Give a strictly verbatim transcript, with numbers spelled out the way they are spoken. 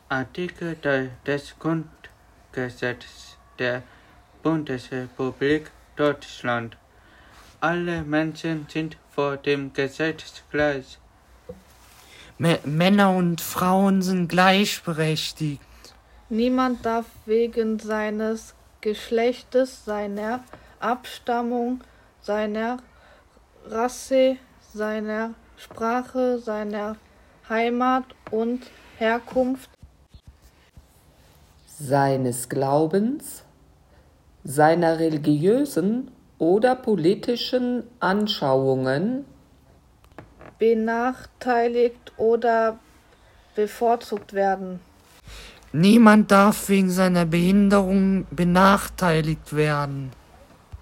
Artikel drei des Grundgesetzes der Bundesrepublik Deutschland. Alle Menschen sind vor dem Gesetz gleich. M- Männer und Frauen sind gleichberechtigt. Niemand darf wegen seines Geschlechtes, seiner Abstammung, seiner Rasse, seiner Sprache, seiner Heimat und Herkunft, seines Glaubens, seiner religiösen oder politischen Anschauungen benachteiligt oder bevorzugt werden. Niemand darf wegen seiner Behinderung benachteiligt werden.